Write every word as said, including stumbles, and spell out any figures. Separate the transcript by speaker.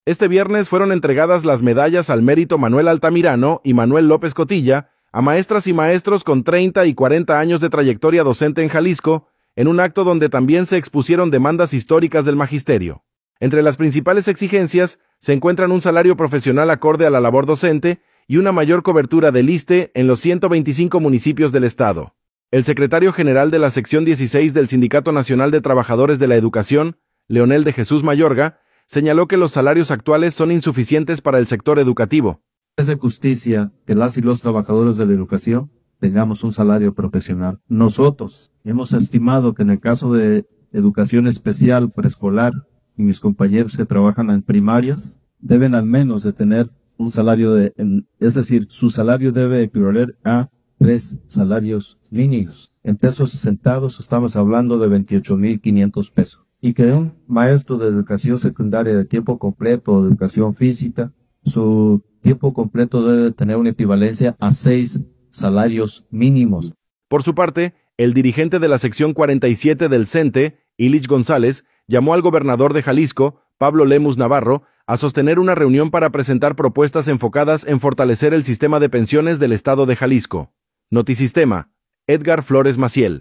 Speaker 1: Este viernes fueron entregadas las medallas al mérito Manuel Altamirano y Manuel López Cotilla a maestras y maestros con treinta y cuarenta años de trayectoria docente en Jalisco, en un acto donde también se expusieron demandas históricas del magisterio. Entre las principales exigencias se encuentran un salario profesional acorde a la labor docente y una mayor cobertura del I S S S T E en los ciento veinticinco municipios del estado. El secretario general de la sección dieciséis del Sindicato Nacional de Trabajadores de la Educación, Leonel de Jesús Mayorga, señaló que los salarios actuales son insuficientes para el sector educativo.
Speaker 2: Es de justicia que las y los trabajadores de la educación tengamos un salario profesional. Nosotros hemos estimado que en el caso de educación especial preescolar y mis compañeros que trabajan en primarias deben al menos de tener un salario de, es decir, su salario debe equivaler a tres salarios mínimos. En pesos centavos estamos hablando de veintiocho mil quinientos pesos. Y que un maestro de educación secundaria de tiempo completo o de educación física, su tiempo completo debe tener una equivalencia a seis salarios mínimos.
Speaker 1: Por su parte, el dirigente de la sección cuarenta y siete del CENTE, Ilich González, llamó al gobernador de Jalisco, Pablo Lemus Navarro, a sostener una reunión para presentar propuestas enfocadas en fortalecer el sistema de pensiones del estado de Jalisco. Notisistema, Edgar Flores Maciel.